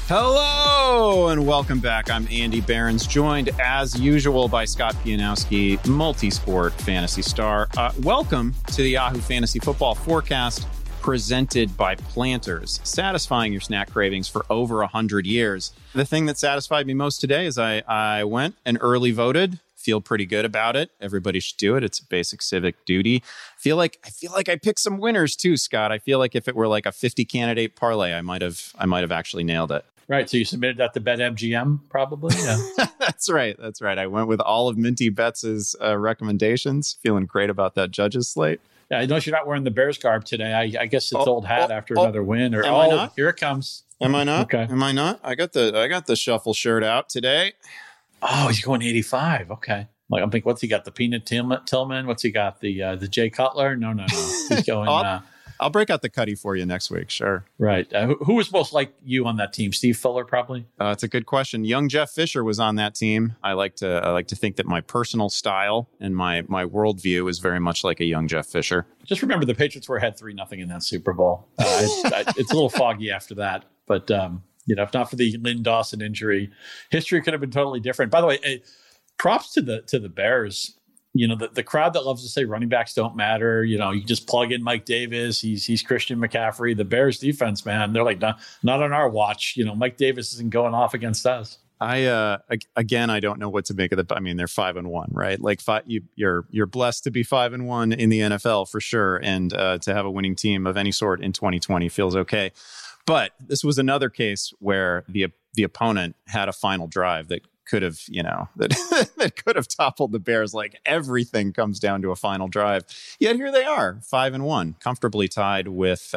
Hello and welcome back. I'm Andy Behrens, joined as usual by Scott Pianowski, multi-sport fantasy star. Welcome to the Yahoo Fantasy Football Forecast, presented by Planters, satisfying your snack cravings for over 100 years. The thing that satisfied me most today is I went and early voted. Feel pretty good about it. Everybody should do it. It's a basic civic duty. I feel like I picked some winners too, Scott. I feel like if it were like a 50 candidate parlay, I might have actually nailed it. Right. So you submitted that to BetMGM, probably? Yeah. That's right. I went with all of Minty Betts' recommendations. Feeling great about that judges slate. Yeah, I notice you're not wearing the Bears garb today. I guess it's old hat after another win. Or am I not? Here it comes. Am I not? Okay. Am I not? I got the shuffle shirt out today. Oh, he's going 85. Okay. Like I'm thinking, what's he got? The Peanut Tillman? What's he got? The Jay Cutler? No. He's going. I'll break out the Cuddy for you next week. Sure. Right. Who was most like you on that team? Steve Fuller, probably. It's a good question. Young Jeff Fisher was on that team. I like to think that my personal style and my worldview is very much like a young Jeff Fisher. Just remember, the Patriots were ahead 3-0 in that Super Bowl. It's a little foggy after that, but if not for the Lynn Dawson injury, history could have been totally different. By the way, props to the Bears. The crowd that loves to say running backs don't matter. You just plug in Mike Davis. He's Christian McCaffrey. The Bears defense, man, they're like, not on our watch. Mike Davis isn't going off against us. I don't know what to make of it. I mean, they're 5-1, right? Like you're blessed to be 5-1 in the NFL for sure. And to have a winning team of any sort in 2020 feels okay. But this was another case where the opponent had a final drive that could have, that could have toppled the Bears. Like everything comes down to a final drive. Yet here they are, 5-1, comfortably tied with,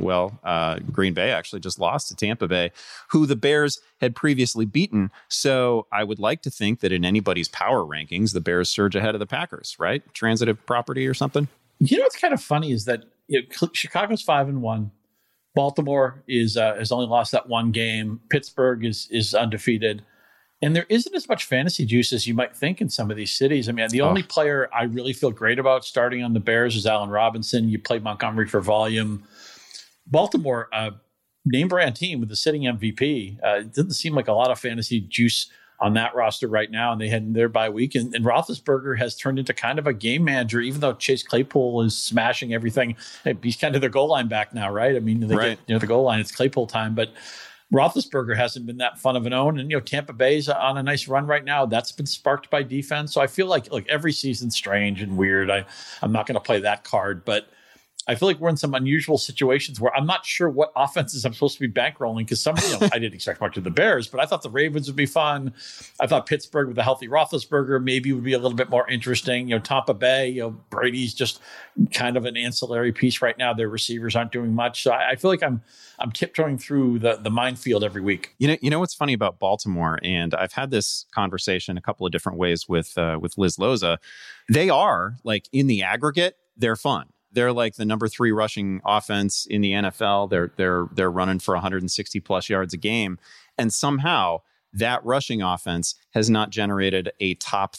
Green Bay actually just lost to Tampa Bay, who the Bears had previously beaten. So I would like to think that in anybody's power rankings, the Bears surge ahead of the Packers, right? Transitive property or something. What's kind of funny is that Chicago's 5-1. Baltimore has only lost that one game. Pittsburgh is undefeated. And there isn't as much fantasy juice as you might think in some of these cities. I mean, the only player I really feel great about starting on the Bears is Allen Robinson. You play Montgomery for volume. Baltimore, name brand team with the sitting MVP. It doesn't seem like a lot of fantasy juice on that roster right now. And they had their bye week. And Roethlisberger has turned into kind of a game manager, even though Chase Claypool is smashing everything. He's kind of their goal line back now, right? I mean, they get near the goal line, it's Claypool time. But Roethlisberger hasn't been that fun of an own. And, Tampa Bay's on a nice run right now. That's been sparked by defense. So I feel like every season's strange and weird. I'm not going to play that card, but I feel like we're in some unusual situations where I'm not sure what offenses I'm supposed to be bankrolling because I didn't expect much of the Bears, but I thought the Ravens would be fun. I thought Pittsburgh with a healthy Roethlisberger maybe would be a little bit more interesting. Tampa Bay, Brady's just kind of an ancillary piece right now. Their receivers aren't doing much. So I feel like I'm tiptoeing through the minefield every week. You know what's funny about Baltimore, and I've had this conversation a couple of different ways with Liz Loza. They are like in the aggregate, they're fun. They're like the number 3 rushing offense in the NFL. They're running for 160 plus yards a game, and somehow that rushing offense has not generated a top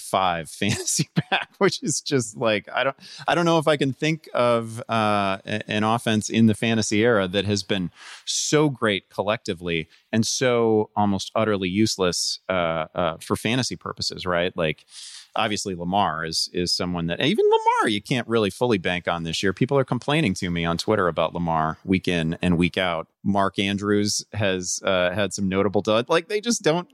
35 fantasy back, which is just like I don't know if I can think of an offense in the fantasy era that has been so great collectively and so almost utterly useless for fantasy purposes, right? Like. Obviously, Lamar is someone that even Lamar you can't really fully bank on this year. People are complaining to me on Twitter about Lamar week in and week out. Mark Andrews has had some notable dud. Like they just don't,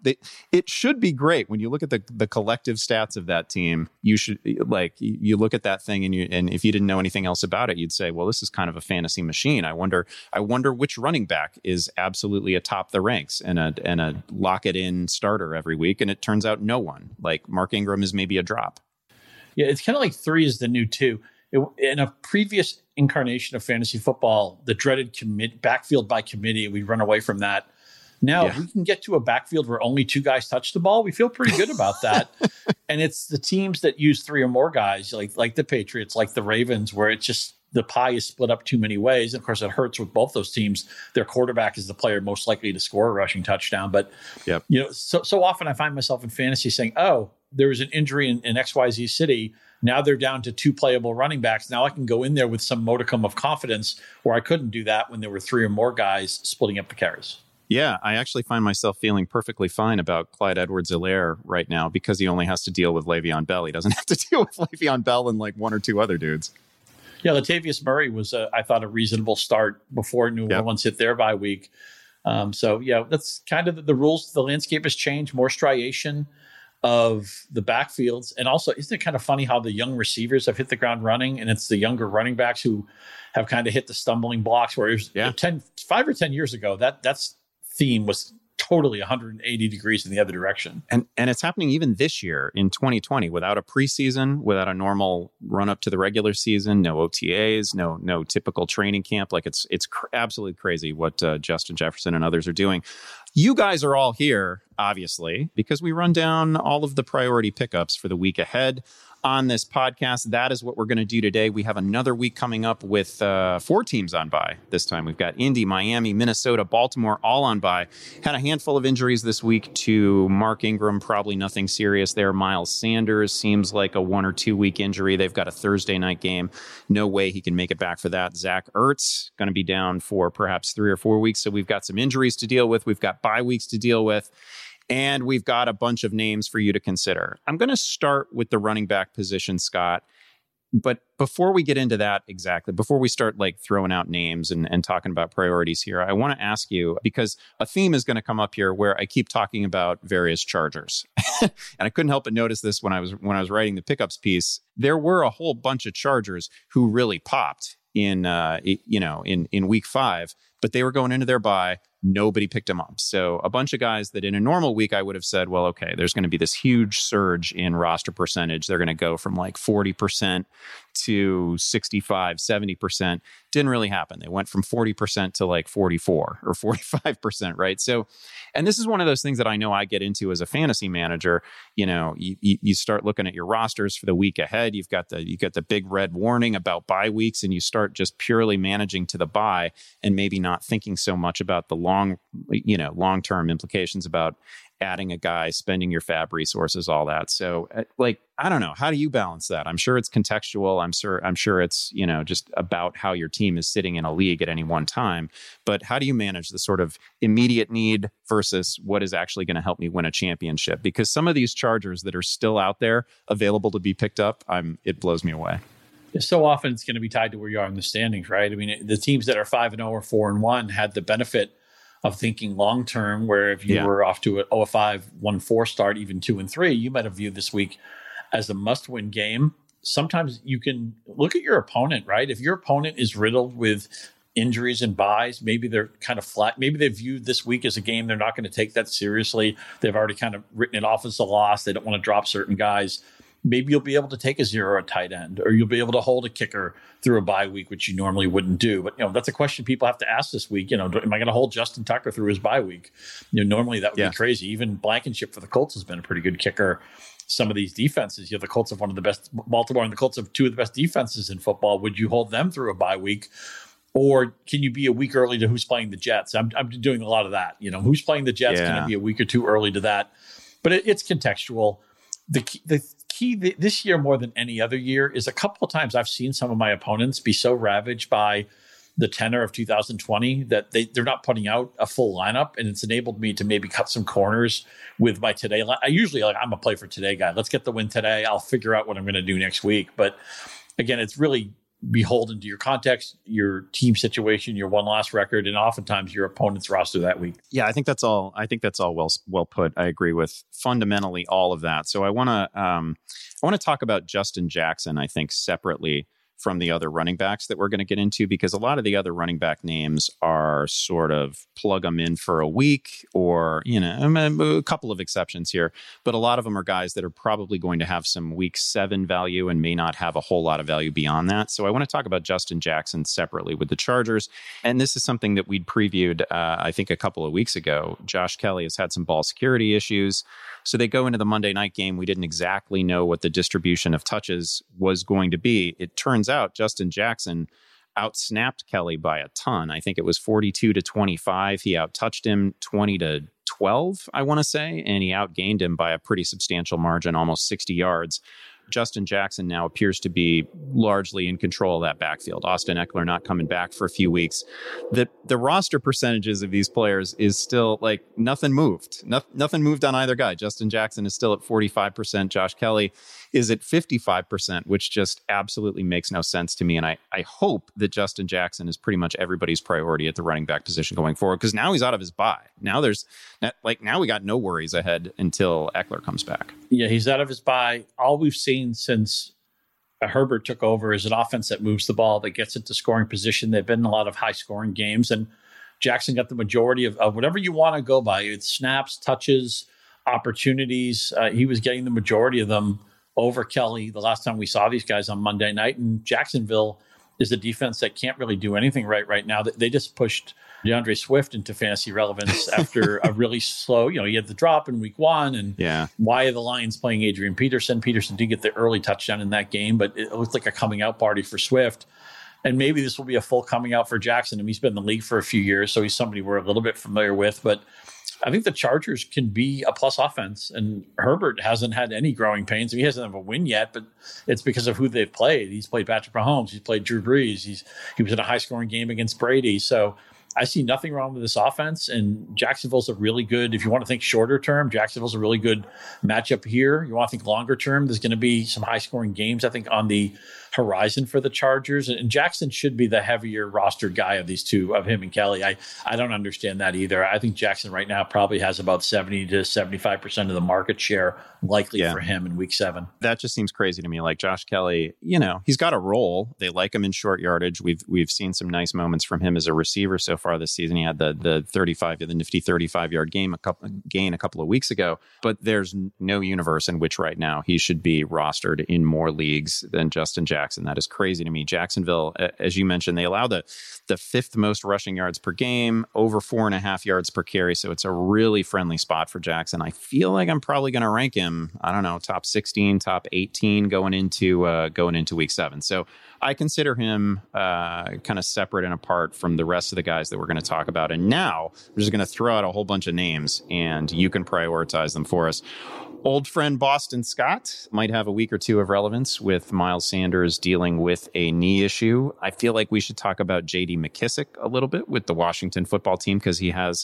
it should be great when you look at the collective stats of that team. You should you look at that thing and if you didn't know anything else about it, you'd say, well, this is kind of a fantasy machine. I wonder which running back is absolutely atop the ranks and a lock it in starter every week. And it turns out no one. Like Mark Ingram is maybe a drop. Yeah, it's kind of like 3 is the new 2. In a previous incarnation of fantasy football, the dreaded backfield by committee, we run away from that. Now we can get to a backfield where only 2 guys touch the ball. We feel pretty good about that. And it's the teams that use 3 or more guys, like the Patriots, like the Ravens, where it's just the pie is split up too many ways. And of course, it hurts with both those teams. Their quarterback is the player most likely to score a rushing touchdown. But so often I find myself in fantasy saying, "Oh, there was an injury in XYZ city. Now they're down to 2 playable running backs. Now I can go in there with some modicum of confidence where I couldn't do that when there were 3 or more guys splitting up the carries." Yeah, I actually find myself feeling perfectly fine about Clyde Edwards-Helaire right now because he only has to deal with Le'Veon Bell. He doesn't have to deal with Le'Veon Bell and like one or two other dudes. Yeah, Latavius Murray was, I thought, a reasonable start before New Orleans hit their bye week. So, yeah, that's kind of the rules. The landscape has changed, more striation of the backfields. And also, isn't it kind of funny how the young receivers have hit the ground running, and it's the younger running backs who have kind of hit the stumbling blocks, where it was 5 or 10 years ago, that's theme was totally 180 degrees in the other direction. And it's happening even this year in 2020 without a preseason, without a normal run up to the regular season, no OTAs, no typical training camp. Like it's absolutely crazy what Justin Jefferson and others are doing. You guys are all here, obviously, because we run down all of the priority pickups for the week ahead on this podcast. That is what we're going to do today. We have another week coming up with 4 teams on bye. This time we've got Indy, Miami, Minnesota, Baltimore, all on bye. Had a handful of injuries this week to Mark Ingram, probably nothing serious there. Miles Sanders seems like a 1 or 2 week injury. They've got a Thursday night game. No way he can make it back for that. Zach Ertz going to be down for perhaps 3 or 4 weeks. So we've got some injuries to deal with. We've got bye weeks to deal with. And we've got a bunch of names for you to consider. I'm going to start with the running back position, Scott. But before we get into that exactly, before we start like throwing out names and talking about priorities here, I want to ask you, because a theme is going to come up here where I keep talking about various Chargers. And I couldn't help but notice this when I was writing the pickups piece. There were a whole bunch of Chargers who really popped in week 5, but they were going into their bye. Nobody picked them up. So a bunch of guys that in a normal week, I would have said, well, okay, there's going to be this huge surge in roster percentage. They're going to go from like 40% to 65, 70%. Didn't really happen. They went from 40% to like 44 or 45%, right? So, and this is one of those things that I know I get into as a fantasy manager. You know, you start looking at your rosters for the week ahead. You got the big red warning about bye weeks, and you start just purely managing to the bye and maybe not thinking so much about the long-term implications about adding a guy, spending your fab resources, all that. So I don't know. How do you balance that? I'm sure it's contextual. I'm sure it's, just about how your team is sitting in a league at any one time. But how do you manage the sort of immediate need versus what is actually going to help me win a championship? Because some of these Chargers that are still out there available to be picked up, it blows me away. So often it's going to be tied to where you are in the standings, right? I mean, the teams that are 5-0 or 4-1 had the benefit of thinking long term, where if you were off to a 0-5, 1-4 start, even 2-3, you might have viewed this week as a must-win game. Sometimes you can look at your opponent, right? If your opponent is riddled with injuries and buys, maybe they're kind of flat. Maybe they viewed this week as a game they're not going to take that seriously. They've already kind of written it off as a loss. They don't want to drop certain guys. Maybe you'll be able to take a 0 at tight end, or you'll be able to hold a kicker through a bye week, which you normally wouldn't do. But, that's a question people have to ask this week. Am I going to hold Justin Tucker through his bye week? Normally that would be crazy. Even Blankenship for the Colts has been a pretty good kicker. Some of these defenses, the Colts have one of the best, Baltimore and the Colts have 2 of the best defenses in football. Would you hold them through a bye week? Or can you be a week early to who's playing the Jets? I'm doing a lot of that. Who's playing the Jets? Can it be a week or 2 early to that? But it's contextual. The key this year more than any other year is a couple of times I've seen some of my opponents be so ravaged by the tenor of 2020 that they're not putting out a full lineup, and it's enabled me to maybe cut some corners with my today. I usually I'm a play for today guy. Let's get the win today. I'll figure out what I'm going to do next week. But again, it's really beholden to your context, your team situation, your won-loss record, and oftentimes your opponent's roster that week. Yeah, I think that's all well put. I agree with fundamentally all of that. So I want to talk about Justin Jackson, I think, separately from the other running backs that we're going to get into, because a lot of the other running back names are sort of plug them in for a week, or, a couple of exceptions here, but a lot of them are guys that are probably going to have some week 7 value and may not have a whole lot of value beyond that. So I want to talk about Justin Jackson separately with the Chargers. And this is something that we'd previewed, I think, a couple of weeks ago. Josh Kelly has had some ball security issues. So they go into the Monday night game. We didn't exactly know what the distribution of touches was going to be. It turns out Justin Jackson outsnapped Kelly by a ton. I think it was 42-25. He outtouched him 20-12, I want to say, and he outgained him by a pretty substantial margin, almost 60 yards. Justin Jackson now appears to be largely in control of that backfield. Austin Eckler not coming back for a few weeks. The roster percentages of these players is still like nothing moved. Nothing moved on either guy. Justin Jackson is still at 45%. Josh Kelly is at 55%, which just absolutely makes no sense to me. And I hope that Justin Jackson is pretty much everybody's priority at the running back position going forward, because now he's out of his bye. Now we got no worries ahead until Eckler comes back. Yeah, he's out of his bye. All we've seen since Herbert took over is an offense that moves the ball, that gets into scoring position. They've been in a lot of high scoring games, and Jackson got the majority of whatever you want to go by. It's snaps, touches, opportunities. He was getting the majority of them over Kelly the last time we saw these guys on Monday night. And Jacksonville is a defense that can't really do anything right now. They just pushed DeAndre Swift into fantasy relevance after a really slow, he had the drop in week 1. And why are the Lions playing Adrian Peterson? Peterson did get the early touchdown in that game, but it looked like a coming out party for Swift. And maybe this will be a full coming out for Jackson. I mean, he's been in the league for a few years, so he's somebody we're a little bit familiar with. But I think the Chargers can be a plus offense, and Herbert hasn't had any growing pains. I mean, he hasn't had a win yet, but it's because of who they've played. He's played Patrick Mahomes. He's played Drew Brees. He was in a high-scoring game against Brady. So I see nothing wrong with this offense, and Jacksonville's a really good, if you want to think shorter term, Jacksonville's a really good matchup here. You want to think longer term, there's going to be some high-scoring games, I think, on the horizon for the Chargers, and Jackson should be the heavier roster guy of these two, of him and Kelly. I don't understand that either. I think Jackson right now probably has about 70 to 75% of the market share likely for him in week 7. That just seems crazy to me. Like Josh Kelly, he's got a role. They like him in short yardage. We've seen some nice moments from him as a receiver so far this season. He had the nifty 35-yard gain a couple of weeks ago, but there's no universe in which right now he should be rostered in more leagues than Justin Jackson. That is crazy to me. Jacksonville, as you mentioned, they allow the 5th most rushing yards per game, over 4.5 yards per carry. So it's a really friendly spot for Jackson. I feel like I'm probably going to rank him, I don't know, top 16, top 18 going into week 7. So I consider him kind of separate and apart from the rest of the guys that we're going to talk about. And now we're just going to throw out a whole bunch of names, and you can prioritize them for us. Old friend Boston Scott might have a week or two of relevance with Miles Sanders dealing with a knee issue. I feel like we should talk about J.D. McKissic a little bit with the Washington football team, because he has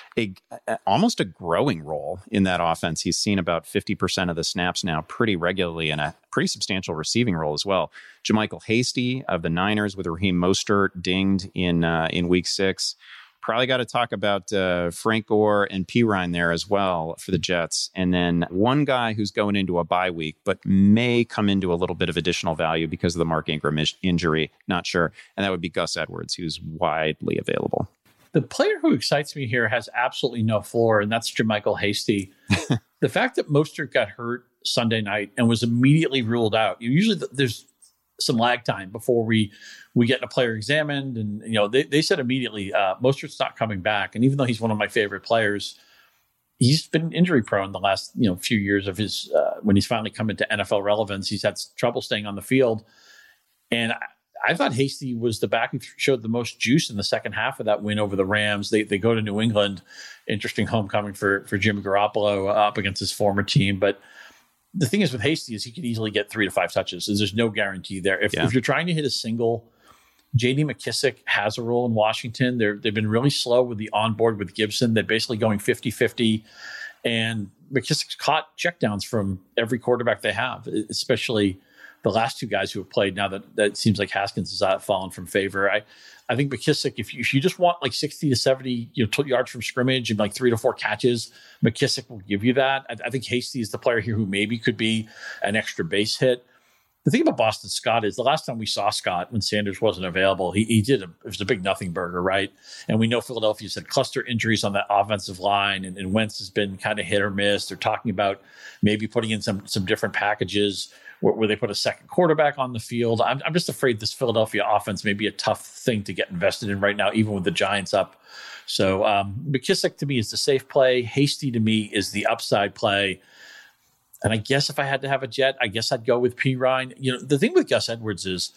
almost a growing role in that offense. He's seen about 50% of the snaps now pretty regularly, and a pretty substantial receiving role as well. JaMycal Hasty of the Niners with Raheem Mostert dinged in week 6. Probably got to talk about Frank Gore and Pirine there as well for the Jets. And then one guy who's going into a bye week, but may come into a little bit of additional value because of the Mark Ingram injury. Not sure. And that would be Gus Edwards, who's widely available. The player who excites me here has absolutely no floor, and that's JaMycal Hasty. The fact that Mostert got hurt Sunday night and was immediately ruled out, usually there's some lag time before we get a player examined. And, they said immediately, Mostert's not coming back. And even though he's one of my favorite players, he's been injury prone the last, few years of his, when he's finally come into NFL relevance, he's had trouble staying on the field. And I thought Hasty was the back who showed the most juice in the second half of that win over the Rams. They go to New England. Interesting homecoming for Jimmy Garoppolo up against his former team. But the thing is with Hasty is he could easily get 3 to 5 touches. There's no guarantee there. If you're trying to hit a single, J.D. McKissic has a role in Washington. They've been really slow with the onboard with Gibson. They're basically going 50-50. And McKissic's caught checkdowns from every quarterback they have, especially the last 2 guys who have played now that it seems like Haskins has fallen from favor. I think McKissic, if you just want like 60 to 70 yards from scrimmage and like 3 to 4 catches, McKissic will give you that. I think Hasty is the player here who maybe could be an extra base hit. The thing about Boston Scott is the last time we saw Scott when Sanders wasn't available, it was a big nothing burger, right? And we know Philadelphia's had cluster injuries on that offensive line, and Wentz has been kind of hit or miss. They're talking about maybe putting in some different packages where they put a second quarterback on the field. I'm just afraid this Philadelphia offense may be a tough thing to get invested in right now, even with the Giants up. So McKissic to me is the safe play. Hasty to me is the upside play. And I guess if I had to have a Jet, I guess I'd go with Pirine. The thing with Gus Edwards is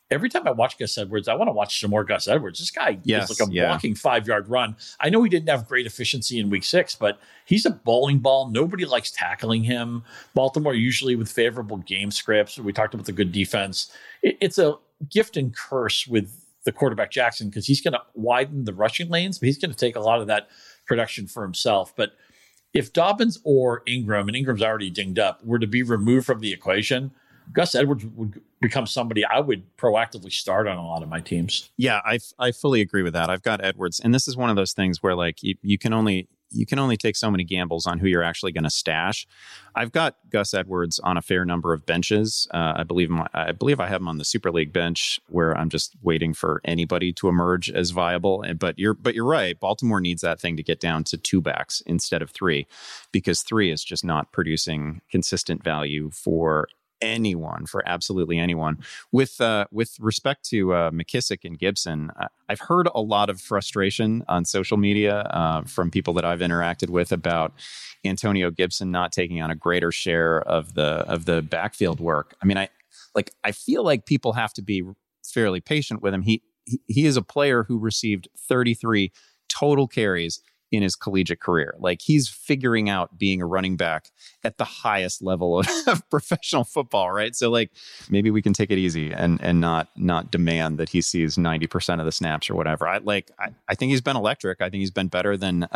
every time I watch Gus Edwards, I want to watch some more Gus Edwards. This guy Yes, is like a yeah. walking 5-yard run. I know he didn't have great efficiency in week 6, but he's a bowling ball. Nobody likes tackling him. Baltimore usually with favorable game scripts. We talked about the good defense. It's a gift and curse with the quarterback Jackson because he's going to widen the rushing lanes, but he's going to take a lot of that production for himself. But if Dobbins or Ingram, and Ingram's already dinged up, were to be removed from the equation, Gus Edwards would become somebody I would proactively start on a lot of my teams. Yeah, I fully agree with that. I've got Edwards, and this is one of those things where like you can only take so many gambles on who you're actually going to stash. I've got Gus Edwards on a fair number of benches. I believe I have him on the Super League bench where I'm just waiting for anybody to emerge as viable. But you're right. Baltimore needs that thing to get down to 2 backs instead of 3, because 3 is just not producing consistent value for absolutely anyone. With respect to McKissick and Gibson, I've heard a lot of frustration on social media from people that I've interacted with about Antonio Gibson not taking on a greater share of the backfield work. I mean, I feel like people have to be fairly patient with him. He is a player who received 33 total carries in his collegiate career. Like, he's figuring out being a running back at the highest level of professional football, right? So like, maybe we can take it easy and not demand that he sees 90% of the snaps or whatever. I think he's been electric. I think he's been better than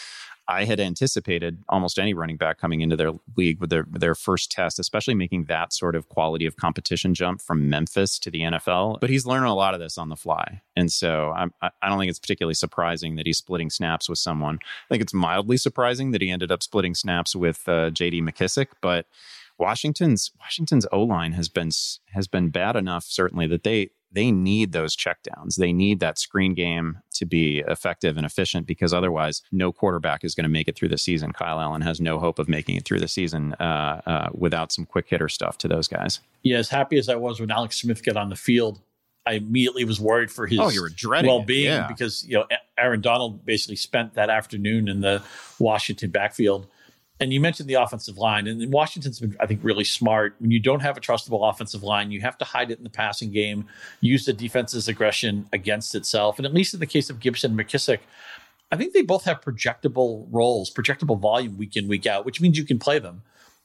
I had anticipated almost any running back coming into their league with their first test, especially making that sort of quality of competition jump from Memphis to the NFL. But he's learning a lot of this on the fly. And so I don't think it's particularly surprising that he's splitting snaps with someone. I think it's mildly surprising that he ended up splitting snaps with J.D. McKissick. But Washington's O-line has been bad enough, certainly, that they need those checkdowns. They need that screen game to be effective and efficient, because otherwise no quarterback is going to make it through the season. Kyle Allen has no hope of making it through the season without some quick hitter stuff to those guys. Yeah, as happy as I was when Alex Smith got on the field, I immediately was worried for his well-being because Aaron Donald basically spent that afternoon in the Washington backfield. And you mentioned the offensive line, and Washington's been, I think, really smart. When you don't have a trustable offensive line, you have to hide it in the passing game, use the defense's aggression against itself. And at least in the case of Gibson and McKissick, I think they both have projectable roles, projectable volume week in, week out, which means you can play them.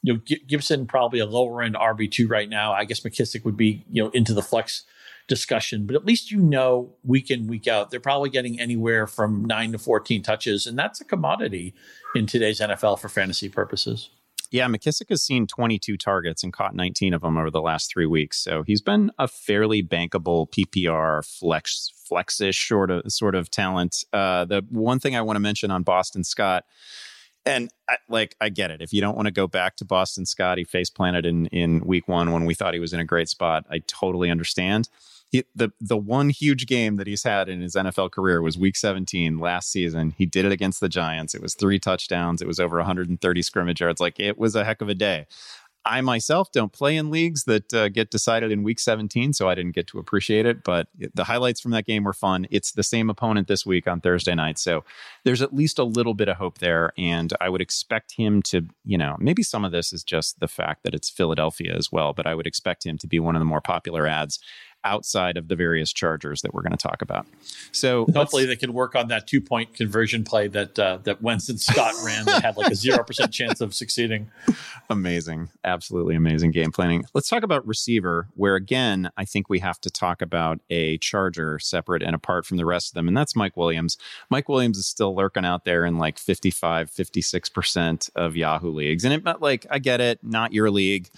Gibson probably a lower end RB2 right now. I guess McKissick would be, into the flex discussion, but at least week in, week out, they're probably getting anywhere from 9 to 14 touches, and that's a commodity in today's NFL for fantasy purposes. Yeah, McKissick has seen 22 targets and caught 19 of them over the last 3 weeks, so he's been a fairly bankable PPR flex-ish sort of talent. The one thing I want to mention on Boston Scott, and I get it. If you don't want to go back to Boston Scott, he face planted in week 1 when we thought he was in a great spot. I totally understand. The one huge game that he's had in his NFL career was week 17 last season. He did it against the Giants. It was 3 touchdowns. It was over 130 scrimmage yards. Like, it was a heck of a day. I myself don't play in leagues that get decided in week 17, so I didn't get to appreciate it. But the highlights from that game were fun. It's the same opponent this week on Thursday night, so there's at least a little bit of hope there. And I would expect him to, maybe some of this is just the fact that it's Philadelphia as well, but I would expect him to be one of the more popular ads outside of the various Chargers that we're going to talk about. So hopefully they can work on that 2-point conversion play that Wentz and Scott ran that had like a 0% chance of succeeding. Amazing. Absolutely amazing game planning. Let's talk about receiver, where again, I think we have to talk about a Charger separate and apart from the rest of them. And that's Mike Williams. Mike Williams is still lurking out there in like 55, 56% of Yahoo leagues. And I get it. Not your league.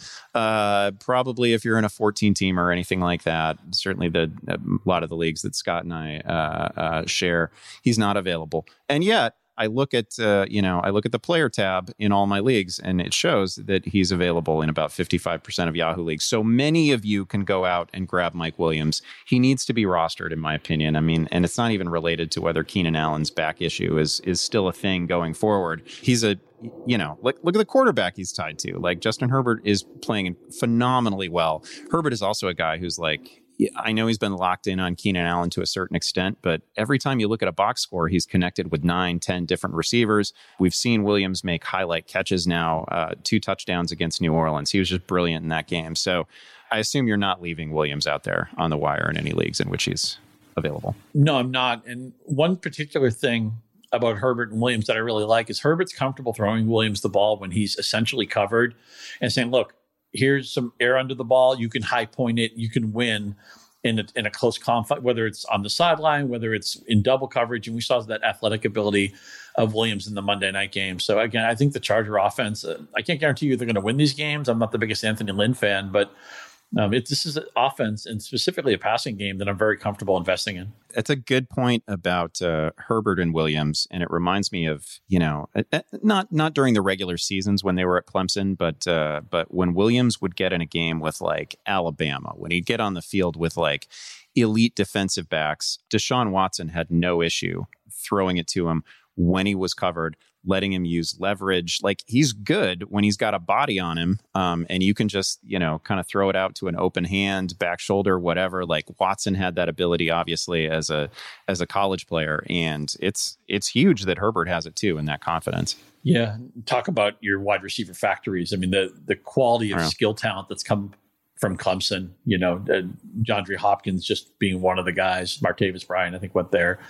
Probably if you're in a 14 team or anything like that, certainly a lot of the leagues that Scott and I share, he's not available. And yet I look at the player tab in all my leagues, and it shows that he's available in about 55% of Yahoo leagues. So many of you can go out and grab Mike Williams. He needs to be rostered, in my opinion. I mean, and it's not even related to whether Keenan Allen's back issue is still a thing going forward. He's look at the quarterback he's tied to. Like, Justin Herbert is playing phenomenally well. Herbert is also a guy who's like, I know he's been locked in on Keenan Allen to a certain extent, but every time you look at a box score, he's connected with 9, 10 different receivers. We've seen Williams make highlight catches now, 2 touchdowns against New Orleans. He was just brilliant in that game. So I assume you're not leaving Williams out there on the wire in any leagues in which he's available. No, I'm not. And one particular thing about Herbert and Williams that I really like is Herbert's comfortable throwing Williams the ball when he's essentially covered and saying, look, here's some air under the ball. You can high point it. You can win in a close conflict, whether it's on the sideline, whether it's in double coverage. And we saw that athletic ability of Williams in the Monday night game. So again, I think the Charger offense, I can't guarantee you they're going to win these games. I'm not the biggest Anthony Lynn fan, but this is an offense and specifically a passing game that I'm very comfortable investing in. It's a good point about Herbert and Williams, and it reminds me of, not during the regular seasons when they were at Clemson, but when Williams would get in a game with like Alabama, when he'd get on the field with like elite defensive backs, Deshaun Watson had no issue throwing it to him when he was covered, letting him use leverage. Like, he's good when he's got a body on him, and you can just, kind of throw it out to an open hand, back shoulder, whatever. Like, Watson had that ability, obviously, as a college player, and it's huge that Herbert has it too, and that confidence. Yeah, talk about your wide receiver factories. I mean, the quality of skill talent that's come from Clemson. DeAndre Hopkins just being one of the guys. Martavis Bryant, I think, went there.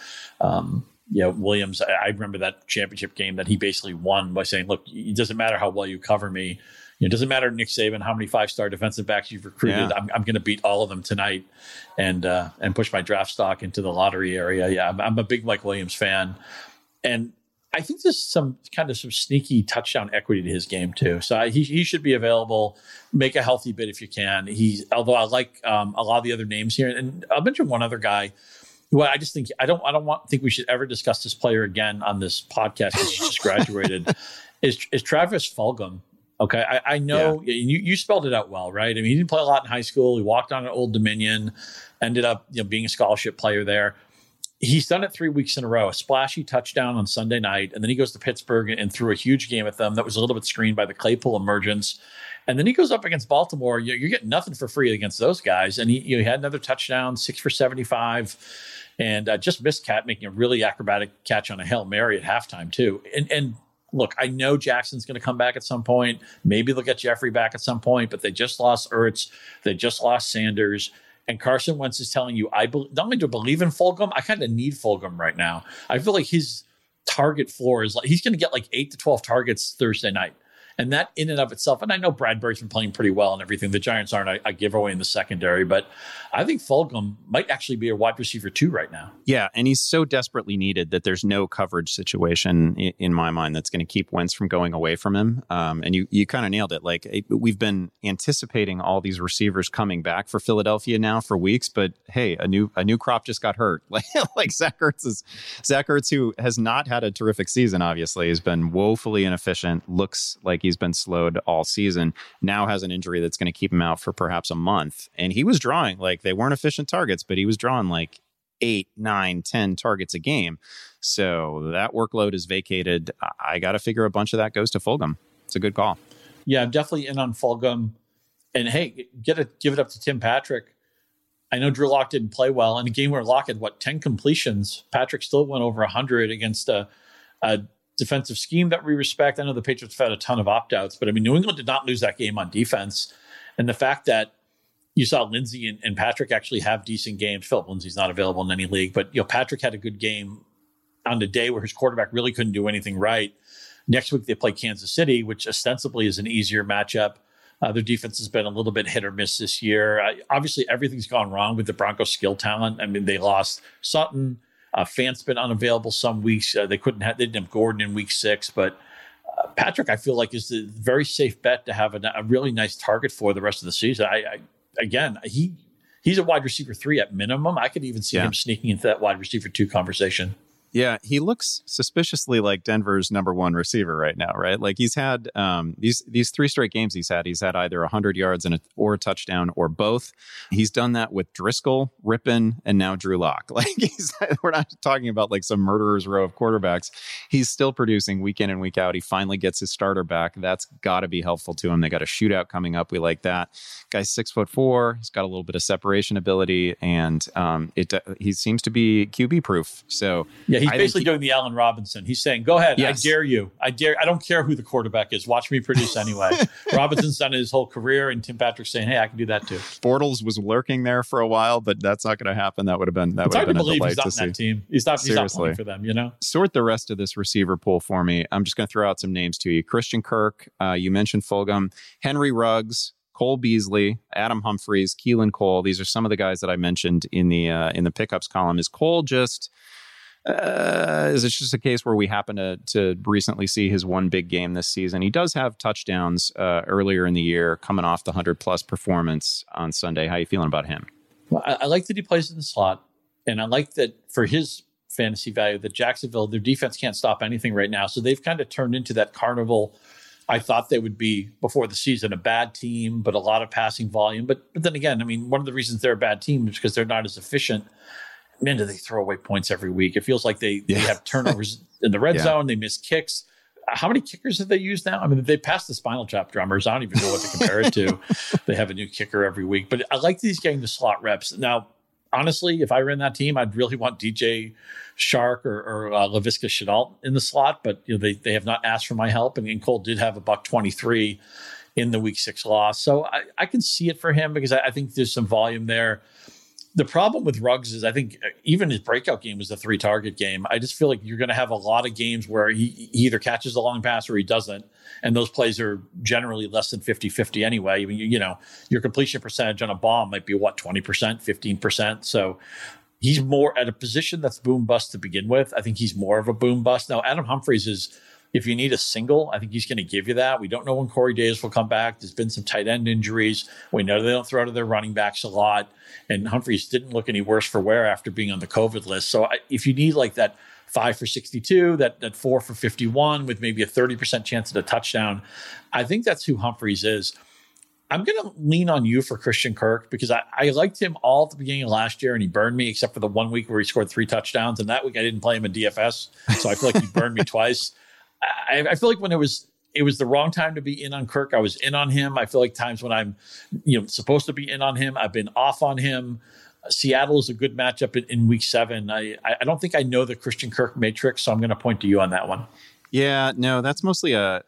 Williams, I remember that championship game that he basically won by saying, look, it doesn't matter how well you cover me. It doesn't matter, Nick Saban, how many 5-star defensive backs you've recruited. Yeah. I'm going to beat all of them tonight and push my draft stock into the lottery area. Yeah, I'm a big Mike Williams fan. And I think there's some sneaky touchdown equity to his game too. So he should be available. Make a healthy bid if you can. Although I like a lot of the other names here. And I'll mention one other guy. Well, I just think I don't think we should ever discuss this player again on this podcast because he just graduated. is Travis Fulgham? Okay, I know you spelled it out well, right? I mean, he didn't play a lot in high school. He walked on at Old Dominion, ended up being a scholarship player there. He's done it 3 weeks in a row. A splashy touchdown on Sunday night, and then he goes to Pittsburgh and threw a huge game at them. That was a little bit screened by the Claypool emergence. And then he goes up against Baltimore. You're getting nothing for free against those guys. And he had another touchdown, 6 for 75. And just missed making a really acrobatic catch on a Hail Mary at halftime, too. And look, I know Jackson's going to come back at some point. Maybe they'll get Jeffrey back at some point, but they just lost Ertz. They just lost Sanders. And Carson Wentz is telling you, not only do I believe in Fulgham, I kind of need Fulgham right now. I feel like his target floor is he's going to get 8 to 12 targets Thursday night. And that in and of itself, and I know Bradbury's been playing pretty well and everything. The Giants aren't a giveaway in the secondary, but I think Fulgham might actually be a wide receiver 2 right now. Yeah, and he's so desperately needed that there's no coverage situation in my mind that's going to keep Wentz from going away from him. And you kind of nailed it. We've been anticipating all these receivers coming back for Philadelphia now for weeks, but hey, a new crop just got hurt. Like Zach Ertz, who has not had a terrific season, obviously, has been woefully inefficient. Looks like he's been slowed all season, now has an injury that's going to keep him out for perhaps a month. And he was drawing, they weren't efficient targets, but he was drawing 8, 9, 10 targets a game. So that workload is vacated. I got to figure a bunch of that goes to Fulgham. It's a good call. Yeah, I'm definitely in on Fulgham. And hey, give it up to Tim Patrick. I know Drew Lock didn't play well. In a game where Lock had 10 completions, Patrick still went over 100 against a defensive scheme that we respect. I know the Patriots have had a ton of opt-outs, but I mean, New England did not lose that game on defense. And the fact that you saw Lindsey and Patrick actually have decent games. Philip Lindsey's not available in any league, but Patrick had a good game on the day where his quarterback really couldn't do anything right. Next week they play Kansas City, which ostensibly is an easier matchup. Their defense has been a little bit hit or miss this year. Obviously, everything's gone wrong with the Broncos' skill talent. I mean, they lost Sutton. Fant's been unavailable some weeks. They didn't have Gordon in week 6, but Patrick, I feel like, is the very safe bet to have a really nice target for the rest of the season. He's a wide receiver 3 at minimum. I could even see him sneaking into that wide receiver 2 conversation. Yeah, he looks suspiciously like Denver's number 1 receiver right now, right? He's had these 3 straight games he's had either 100 yards or a touchdown or both. He's done that with Driscoll, Rippon, and now Drew Lock. We're not talking about some murderer's row of quarterbacks. He's still producing week in and week out. He finally gets his starter back. That's got to be helpful to him. They got a shootout coming up. We like that. Guy's 6'4". He's got a little bit of separation ability, and he seems to be QB proof. So yeah. Yeah, he's basically doing the Allen Robinson. He's saying, go ahead, yes. I dare you. I don't care who the quarterback is. Watch me produce anyway. Robinson's done it his whole career, and Tim Patrick's saying, hey, I can do that too. Bortles was lurking there for a while, but that's not going to happen. That would have been it's hard to believe he's not in that team. He's not playing for them, you know? Sort the rest of this receiver pool for me. I'm just going to throw out some names to you. Christian Kirk, you mentioned Fulgham, Henry Ruggs, Cole Beasley, Adam Humphries, Keelan Cole. These are some of the guys that I mentioned in the pickups column. Is Cole just... is it just a case where we happen to recently see his one big game this season? He does have touchdowns earlier in the year, coming off the 100-plus performance on Sunday. How are you feeling about him? Well, I like that he plays in the slot, and I like that for his fantasy value that Jacksonville, their defense can't stop anything right now, so they've kind of turned into that carnival I thought they would be before the season, a bad team, but a lot of passing volume. But then again, I mean, one of the reasons they're a bad team is because they're not as efficient. Man, do they throw away points every week. It feels like they have turnovers in the red zone. They miss kicks. How many kickers have they used now? I mean, they passed the Spinal Tap drummers. I don't even know what to compare it to. They have a new kicker every week. But I like these getting the slot reps. Now, honestly, if I ran that team, I'd really want DJ Shark or Laviska Shenault in the slot. But they have not asked for my help. And Cole did have a $123 in the Week 6 loss. So I can see it for him because I think there's some volume there. The problem with Ruggs is I think even his breakout game was the 3-target game. I just feel like you're going to have a lot of games where he either catches a long pass or he doesn't. And those plays are generally less than 50-50 anyway. I mean, your completion percentage on a bomb might be 20%, 15%. So he's more at a position that's boom bust to begin with. I think he's more of a boom bust. Now, Adam Humphries is, if you need a single, I think he's going to give you that. We don't know when Corey Davis will come back. There's been some tight end injuries. We know they don't throw to their running backs a lot. And Humphries didn't look any worse for wear after being on the COVID list. So if you need like that 5 for 62, that 4 for 51 with maybe a 30% chance at a touchdown, I think that's who Humphries is. I'm going to lean on you for Christian Kirk because I liked him all at the beginning of last year and he burned me except for the 1 week where he scored 3 touchdowns. And that week I didn't play him in DFS. So I feel like he burned me twice. I feel like when it was the wrong time to be in on Kirk, I was in on him. I feel like times when I'm supposed to be in on him, I've been off on him. Seattle is a good matchup in Week 7. I don't think I know the Christian Kirk matrix, so I'm going to point to you on that one. Yeah, no, that's mostly a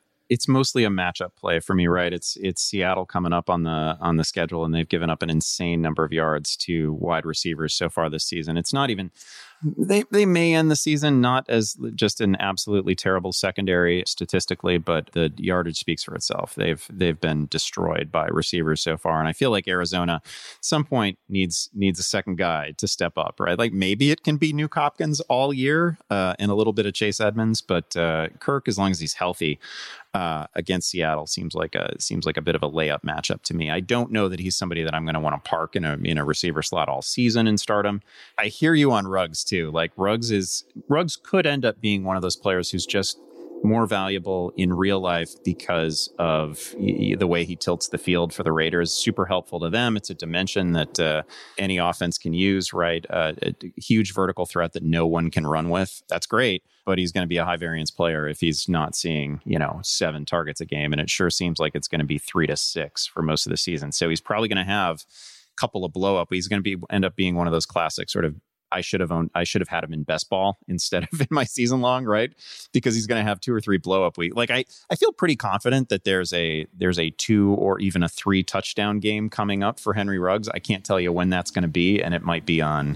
matchup play for me, right? It's Seattle coming up on the schedule, and they've given up an insane number of yards to wide receivers so far this season. It's not even. They may end the season not as just an absolutely terrible secondary statistically, but the yardage speaks for itself. They've been destroyed by receivers so far, and I feel like Arizona at some point needs a second guy to step up, right? Like maybe it can be Nuke Hopkins all year and a little bit of Chase Edmonds, but Kirk, as long as he's healthy, against Seattle seems like a bit of a layup matchup to me. I don't know that he's somebody that I'm going to want to park in a receiver slot all season and start him. I hear you on Ruggs too. Like Ruggs could end up being one of those players who's just more valuable in real life because of the way he tilts the field for the Raiders. Super helpful to them. It's a dimension that any offense can use, right? A huge vertical threat that no one can run with. That's great, but he's going to be a high variance player if he's not seeing, 7 targets a game. And it sure seems like it's going to be 3 to 6 for most of the season. So he's probably going to have a couple of blow up. He's going to end up being one of those classic sort of, I should have had him in best ball instead of in my season long, right? Because he's going to have 2 or 3 blow up weeks. Like I feel pretty confident that there's a 2 or even a 3 touchdown game coming up for Henry Ruggs. I can't tell you when that's going to be, and it might be on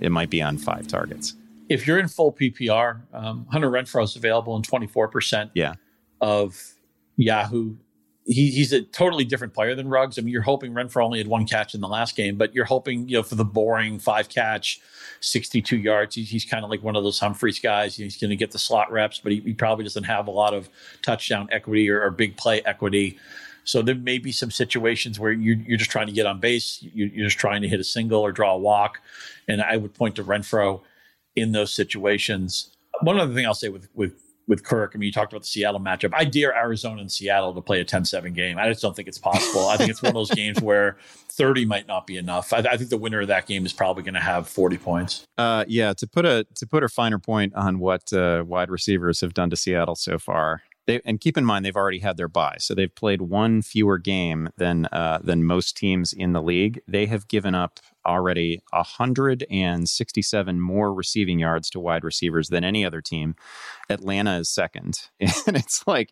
5 targets. If you're in full PPR, Hunter Renfrow is available in 24% of Yahoo. He's a totally different player than Ruggs. I mean, you're hoping Renfrow only had 1 catch in the last game, but you're hoping, for the boring 5-catch, 62 yards. He's kind of like one of those Humphries guys. He's going to get the slot reps, but he probably doesn't have a lot of touchdown equity or big play equity. So there may be some situations where you're just trying to get on base. You're just trying to hit a single or draw a walk. And I would point to Renfrow in those situations. One other thing I'll say with Kirk, I mean, you talked about the Seattle matchup. I dare Arizona and Seattle to play a 10-7 game. I just don't think it's possible. I think it's one of those games where 30 might not be enough. I think the winner of that game is probably going to have 40 points. To put a finer point on what wide receivers have done to Seattle so far. And keep in mind, they've already had their bye. So they've played 1 fewer game than most teams in the league. They have given up already 167 more receiving yards to wide receivers than any other team. Atlanta is second, and it's like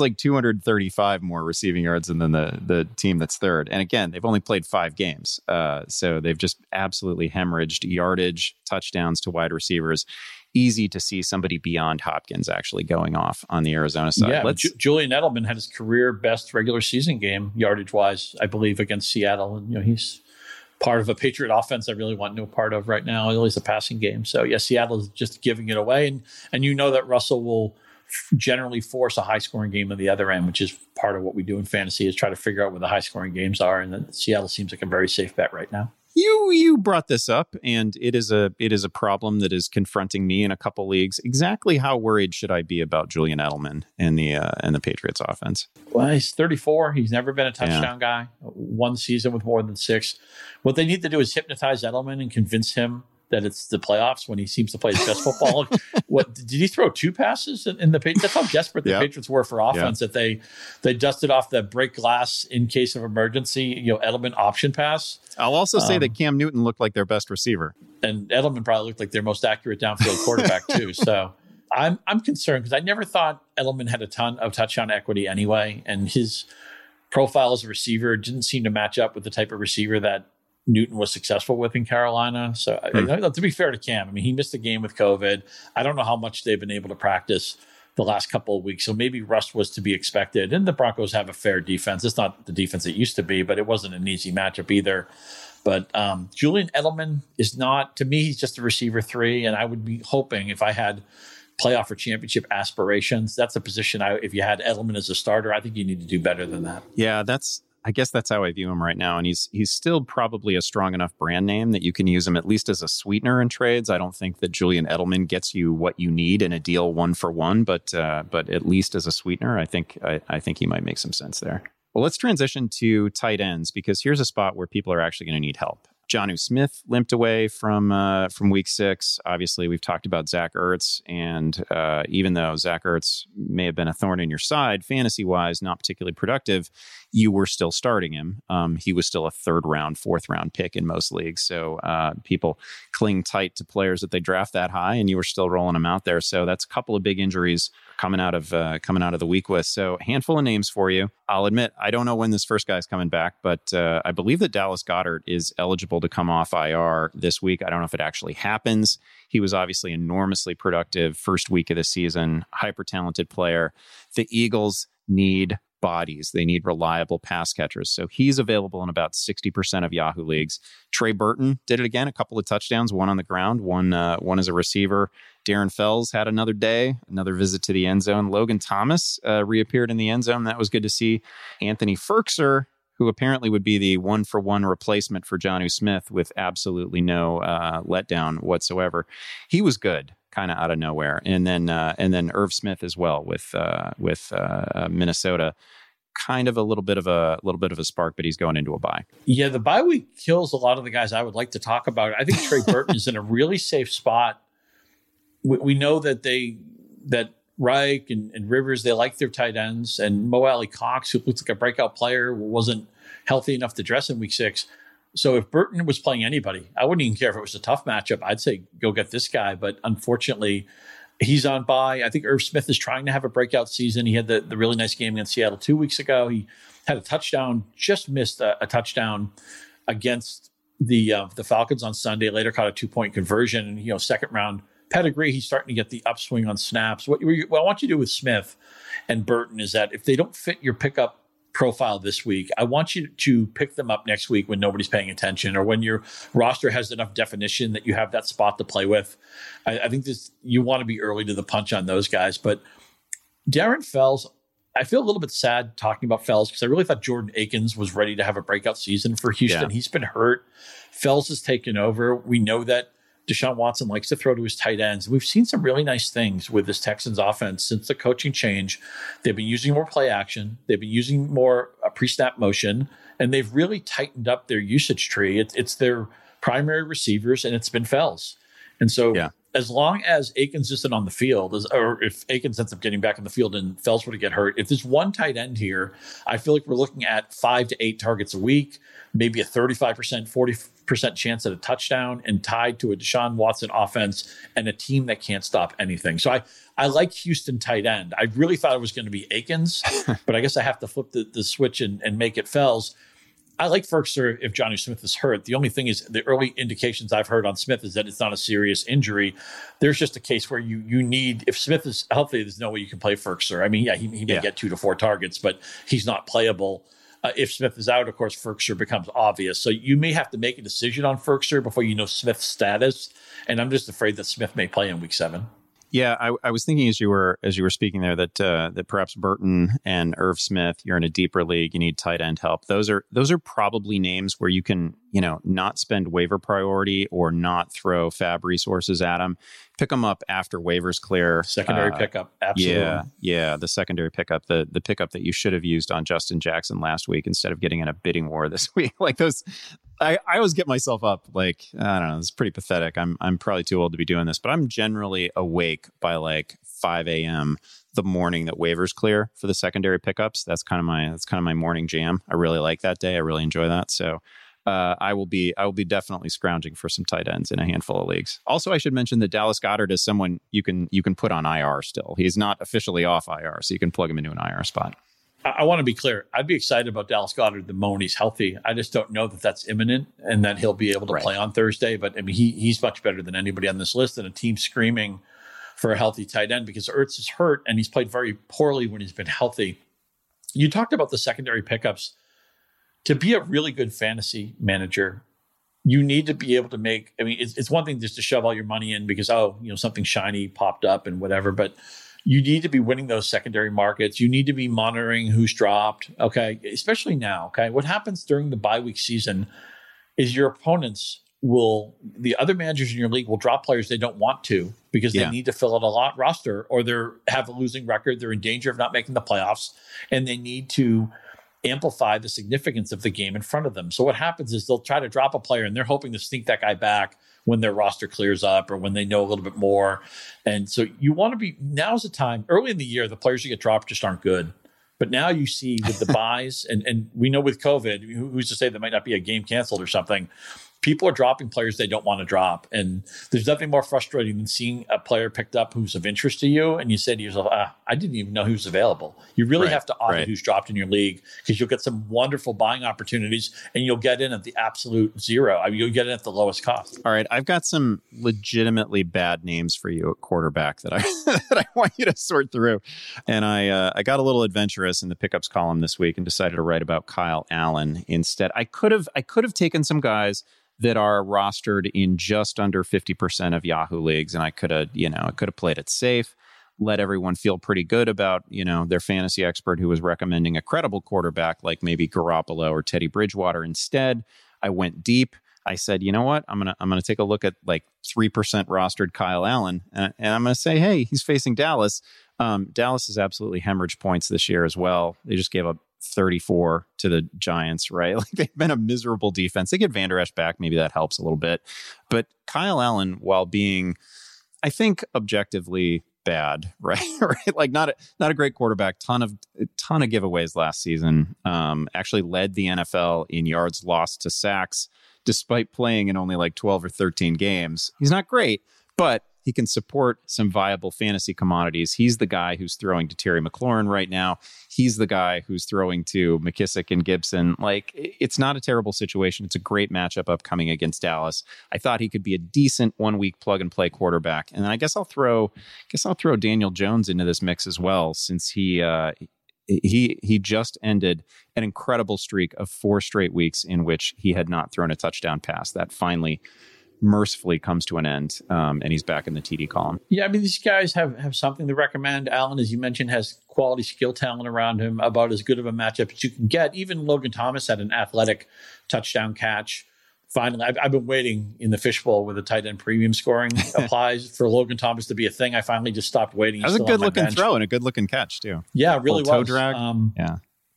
235 more receiving yards than the team that's third. And again, they've only played 5 games, so they've just absolutely hemorrhaged yardage, touchdowns to wide receivers. Easy to see somebody beyond Hopkins actually going off on the Arizona side. Yeah, Julian Edelman had his career best regular season game yardage wise, I believe, against Seattle, and he's part of a Patriot offense I really want no part of right now, at least a passing game. So yeah, Seattle is just giving it away, and that Russell will generally force a high scoring game on the other end, which is part of what we do in fantasy, is try to figure out where the high scoring games are, and Seattle seems like a very safe bet right now. You brought this up, and it is a problem that is confronting me in a couple leagues. Exactly how worried should I be about Julian Edelman and the Patriots offense? Well, he's 34. He's never been a touchdown guy. One season with more than 6. What they need to do is hypnotize Edelman and convince him that it's the playoffs when he seems to play his best football. What did he throw 2 passes in the Patriots? That's how desperate the Patriots were for offense that they dusted off the break glass in case of emergency. Edelman option pass. I'll also say that Cam Newton looked like their best receiver, and Edelman probably looked like their most accurate downfield quarterback too. So I'm concerned because I never thought Edelman had a ton of touchdown equity anyway, and his profile as a receiver didn't seem to match up with the type of receiver that Newton was successful with in Carolina. So to be fair to Cam, he missed a game with COVID. I don't know how much they've been able to practice the last couple of weeks. So maybe rust was to be expected. And the Broncos have a fair defense. It's not the defense it used to be, but it wasn't an easy matchup either. But Julian Edelman is not, to me, he's just a receiver 3. And I would be hoping if I had playoff or championship aspirations, that's a position if you had Edelman as a starter, I think you need to do better than that. Yeah, I guess that's how I view him right now. And he's still probably a strong enough brand name that you can use him at least as a sweetener in trades. I don't think that Julian Edelman gets you what you need in a deal 1-for-1, but at least as a sweetener, I think he might make some sense there. Well, let's transition to tight ends, because here's a spot where people are actually going to need help. Jonnu Smith limped away from week 6. Obviously, we've talked about Zach Ertz, and even though Zach Ertz may have been a thorn in your side, fantasy-wise, not particularly productive, you were still starting him. He was still a 3rd round, 4th round pick in most leagues. So people cling tight to players that they draft that high, and you were still rolling them out there. So that's a couple of big injuries coming out of the week with. So a handful of names for you. I'll admit, I don't know when this first guy's coming back, but I believe that Dallas Goedert is eligible to come off IR this week. I don't know if it actually happens. He was obviously enormously productive first week of the season, hyper talented player. The Eagles need bodies. They need reliable pass catchers. So he's available in about 60% of Yahoo leagues. Trey Burton did it again, a couple of touchdowns, one on the ground, one as a receiver. Darren Fells had another day, another visit to the end zone. Logan Thomas reappeared in the end zone. That was good to see. Anthony Firkser, who apparently would be the 1-for-1 replacement for Jonnu Smith with absolutely no letdown whatsoever. He was good, kind of out of nowhere. And then Irv Smith as well with Minnesota. Kind of a little bit of a spark, but he's going into a bye. Yeah, the bye week kills a lot of the guys I would like to talk about. I think Trey Burton is in a really safe spot. We know that Reich and Rivers, they like their tight ends, and Mo Alley Cox, who looks like a breakout player, wasn't healthy enough to dress in week 6. So if Burton was playing anybody, I wouldn't even care if it was a tough matchup. I'd say go get this guy. But unfortunately, he's on bye. I think Irv Smith is trying to have a breakout season. He had the really nice game against Seattle 2 weeks ago. He had a touchdown, just missed a touchdown against the Falcons on Sunday. Later caught a 2-point conversion, and 2nd round pedigree. He's starting to get the upswing on snaps. What I want you to do with Smith and Burton is that if they don't fit your pickup profile this week, I want you to pick them up next week when nobody's paying attention, or when your roster has enough definition that you have that spot to play with. I think you want to be early to the punch on those guys. But Darren Fells, I feel a little bit sad talking about Fells because I really thought Jordan Akins was ready to have a breakout season for Houston. Yeah. He's been hurt. Fells has taken over. We know that Deshaun Watson likes to throw to his tight ends. We've seen some really nice things with this Texans offense since the coaching change. They've been using more play action. They've been using more pre-snap motion, and they've really tightened up their usage tree. It's their primary receivers, and it's been Fells. And so as long as Akins isn't on the field, or if Akins ends up getting back on the field and Fells were to get hurt, if there's one tight end here, I feel like we're looking at 5 to 8 targets a week, maybe a 35%, 40% chance at a touchdown, and tied to a Deshaun Watson offense and a team that can't stop anything. So I like Houston tight end. I really thought it was going to be Akins, but I guess I have to flip the switch and make it Fells. I like Firkser if Johnny Smith is hurt. The only thing is the early indications I've heard on Smith is that it's not a serious injury. There's just a case where you need, if Smith is healthy, there's no way you can play Firkser. I mean, yeah, he may get 2 to 4 targets, but he's not playable. If Smith is out, of course, Firkser becomes obvious. So you may have to make a decision on Firkser before you know Smith's status. And I'm just afraid that Smith may play in week 7. Yeah, I was thinking as you were speaking there that perhaps Burton and Irv Smith, you're in a deeper league, you need tight end help. Those are probably names where you can, not spend waiver priority or not throw fab resources at them. Pick them up after waivers clear. Secondary pickup, absolutely. Yeah, the secondary pickup, the pickup that you should have used on Justin Jackson last week instead of getting in a bidding war this week. Like those, I always get myself up. Like, I don't know, it's pretty pathetic. I'm probably too old to be doing this, but I'm generally awake by like 5 a.m. the morning that waivers clear for the secondary pickups. That's kind of my morning jam. I really like that day. I really enjoy that. So I will be definitely scrounging for some tight ends in a handful of leagues. Also, I should mention that Dallas Goedert is someone you can put on IR still. He's not officially off IR, so you can plug him into an IR spot. I want to be clear. I'd be excited about Dallas Goedert the moment he's healthy. I just don't know that that's imminent and that he'll be able to play on Thursday. But I mean, he's much better than anybody on this list, and a team screaming for a healthy tight end because Ertz is hurt and he's played very poorly when he's been healthy. You talked about the secondary pickups. To be a really good fantasy manager, you need to be able to make, I mean, it's one thing just to shove all your money in because, something shiny popped up and whatever, but you need to be winning those secondary markets. You need to be monitoring who's dropped, okay? Especially now, okay? What happens during the bye week season is your opponents the other managers in your league will drop players they don't want to because they need to fill out a lot roster or they have a losing record. They're in danger of not making the playoffs and they need to amplify the significance of the game in front of them. So what happens is they'll try to drop a player and they're hoping to sneak that guy back when their roster clears up or when they know a little bit more. And so you want to be, now's the time. Early in the year, the players who get dropped just aren't good. But now you see with the buys, and we know with COVID, who's to say there might not be a game canceled or something, people are dropping players they don't want to drop. And there's nothing more frustrating than seeing a player picked up who's of interest to you. And you say to yourself, I didn't even know who's available. You really have to audit who's dropped in your league because you'll get some wonderful buying opportunities and you'll get in at the absolute zero. I mean, you'll get in at the lowest cost. All right. I've got some legitimately bad names for you at quarterback that I that I want you to sort through. And I got a little adventurous in the pickups column this week and decided to write about Kyle Allen instead. I could have taken some guys that are rostered in just under 50% of Yahoo leagues. And I could have played it safe, let everyone feel pretty good about, their fantasy expert who was recommending a credible quarterback like maybe Garoppolo or Teddy Bridgewater. Instead, I went deep. I said, you know what? I'm going to take a look at like 3% rostered Kyle Allen. And I'm going to say, hey, he's facing Dallas. Dallas has absolutely hemorrhaged points this year as well. They just gave up 34 to the Giants, right? Like they've been a miserable defense. They get Van Der Esch back. Maybe that helps a little bit. But Kyle Allen, while being, I think, objectively bad, right? Like not a great quarterback, ton of giveaways last season. Actually led the NFL in yards lost to sacks, despite playing in only like 12 or 13 games. He's not great, but he can support some viable fantasy commodities. He's the guy who's throwing to Terry McLaurin right now. He's the guy who's throwing to McKissick and Gibson. Like, it's not a terrible situation. It's a great matchup upcoming against Dallas. I thought he could be a decent 1 week plug and play quarterback. And I guess I'll throw Daniel Jones into this mix as well, since he just ended an incredible streak of 4 straight weeks in which he had not thrown a touchdown pass. That finally mercifully comes to an end, and he's back in the TD column. Yeah, I mean, these guys have something to recommend. Allen, as you mentioned, has quality skill talent around him, about as good of a matchup as you can get. Even Logan Thomas had an athletic touchdown catch. Finally, I've been waiting in the fishbowl where the tight end premium scoring applies for Logan Thomas to be a thing. I finally just stopped waiting. That was a good-looking throw and a good-looking catch, too. Yeah, it really was. Toe drag.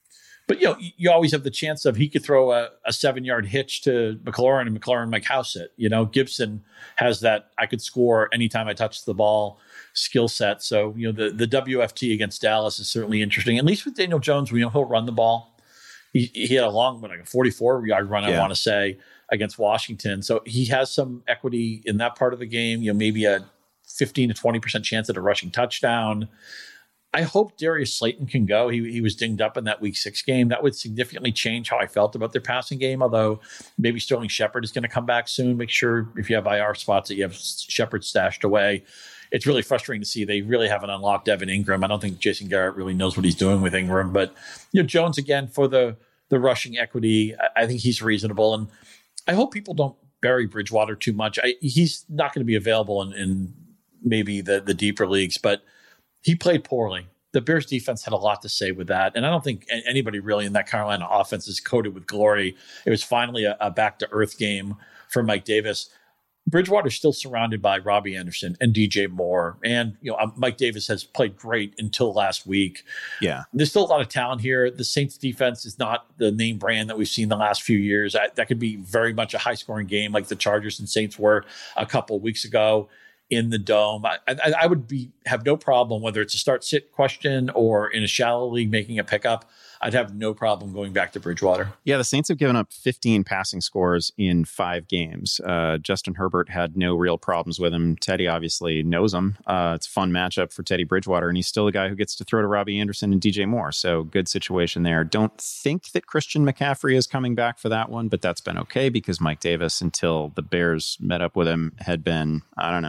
But, you always have the chance of he could throw a 7-yard hitch to McLaurin and McLaurin might house it. Gibson has that I could score anytime I touch the ball skill set. So, the WFT against Dallas is certainly interesting. At least with Daniel Jones, we know he'll run the ball. He had a long, like a 44-yard run, I want to say, against Washington. So he has some equity in that part of the game, maybe a 15 to 20% chance at a rushing touchdown. I hope Darius Slayton can go. He was dinged up in that Week 6 game. That would significantly change how I felt about their passing game, although maybe Sterling Shepard is going to come back soon. Make sure if you have IR spots that you have Shepard stashed away. It's really frustrating to see they really haven't unlocked Evan Ingram. I don't think Jason Garrett really knows what he's doing with Ingram. But Jones, again, for the rushing equity, I think he's reasonable. And I hope people don't bury Bridgewater too much. He's not going to be available in maybe the deeper leagues, but he played poorly. The Bears defense had a lot to say with that. And I don't think anybody really in that Carolina offense is coated with glory. It was finally a back-to-earth game for Mike Davis. Bridgewater's still surrounded by Robbie Anderson and DJ Moore. And, Mike Davis has played great until last week. Yeah. There's still a lot of talent here. The Saints defense is not the name brand that we've seen the last few years. That could be very much a high-scoring game like the Chargers and Saints were a couple of weeks ago in the Dome. I would have no problem, whether it's a start-sit question or in a shallow league making a pickup. I'd have no problem going back to Bridgewater. Yeah, the Saints have given up 15 passing scores in 5 games. Justin Herbert had no real problems with him. Teddy obviously knows him. It's a fun matchup for Teddy Bridgewater, and he's still a guy who gets to throw to Robbie Anderson and DJ Moore. So good situation there. Don't think that Christian McCaffrey is coming back for that one, but that's been okay because Mike Davis, until the Bears met up with him, had been,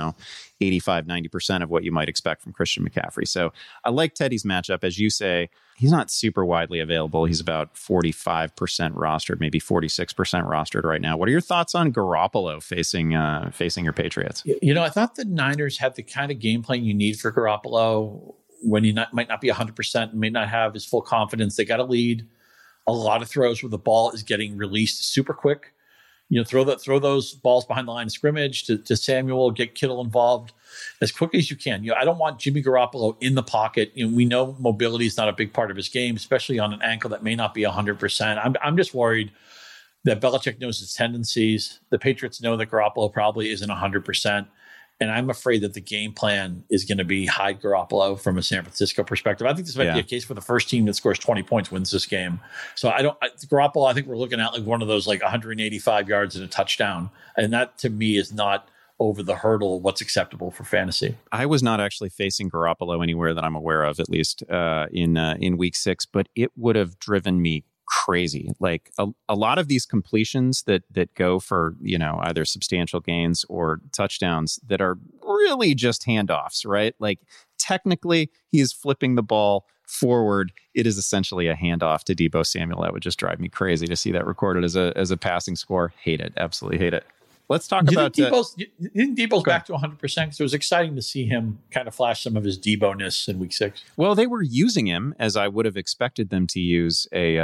85-90% of what you might expect from Christian McCaffrey. So I like Teddy's matchup. As you say, he's not super widely available. He's about 45% rostered, maybe 46% rostered right now. What are your thoughts on Garoppolo facing your Patriots? I thought the Niners had the kind of game plan you need for Garoppolo when he might not be 100%, may not have his full confidence. They got a lead. A lot of throws where the ball is getting released super quick. Throw those balls behind the line of scrimmage to Samuel, get Kittle involved as quickly as you can. I don't want Jimmy Garoppolo in the pocket. We know mobility is not a big part of his game, especially on an ankle that may not be 100%. I'm just worried that Belichick knows his tendencies. The Patriots know that Garoppolo probably isn't 100%. And I'm afraid that the game plan is going to be hide Garoppolo from a San Francisco perspective. I think this might be a case where the first team that scores 20 points wins this game. So Garoppolo, I think we're looking at like one of those like 185 yards and a touchdown. And that to me is not over the hurdle what's acceptable for fantasy. I was not actually facing Garoppolo anywhere that I'm aware of, at least in Week 6, but it would have driven me crazy. Like a lot of these completions that go for, either substantial gains or touchdowns that are really just handoffs, right? Like technically he is flipping the ball forward. It is essentially a handoff to Deebo Samuel. That would just drive me crazy to see that recorded as a passing score. Hate it. Absolutely hate it. Let's talk about Deebo's back to 100% because it was exciting to see him kind of flash some of his Deebo-ness in Week 6. Well, they were using him as I would have expected them to use a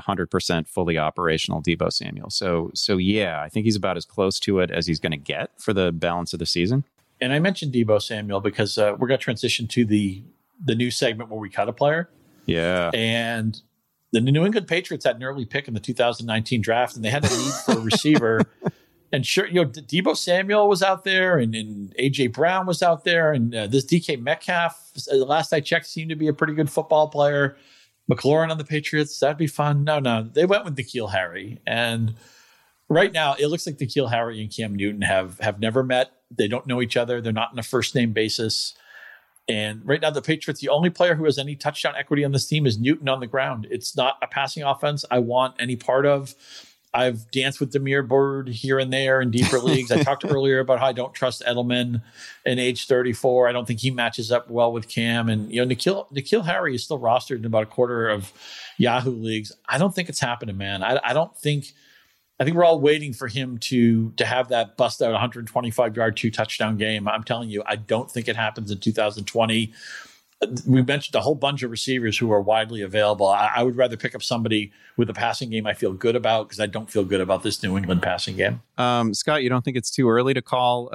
100% fully operational Deebo Samuel. So yeah, I think he's about as close to it as he's going to get for the balance of the season. And I mentioned Deebo Samuel because we're going to transition to the new segment where we cut a player. Yeah. And the New England Patriots had an early pick in the 2019 draft, and they had a need for a receiver. And sure, Deebo Samuel was out there, and A.J. Brown was out there, and this DK Metcalf, the last I checked, seemed to be a pretty good football player. McLaurin on the Patriots, that'd be fun. No, they went with N'Keal Harry. And right now, it looks like N'Keal Harry and Cam Newton have never met. They don't know each other. They're not on a first-name basis. And right now, the Patriots, the only player who has any touchdown equity on this team is Newton on the ground. It's not a passing offense I want any part of. I've danced with Damiere Byrd here and there in deeper leagues. I talked earlier about how I don't trust Edelman in age 34. I don't think he matches up well with Cam. And, N'Keal Harry is still rostered in about a quarter of Yahoo leagues. I don't think it's happening, man. I think we're all waiting for him to have that bust out 125-yard, 2-touchdown game. I'm telling you, I don't think it happens in 2020. We mentioned a whole bunch of receivers who are widely available. I would rather pick up somebody with a passing game I feel good about because I don't feel good about this New England passing game. Scott, you don't think it's too early to call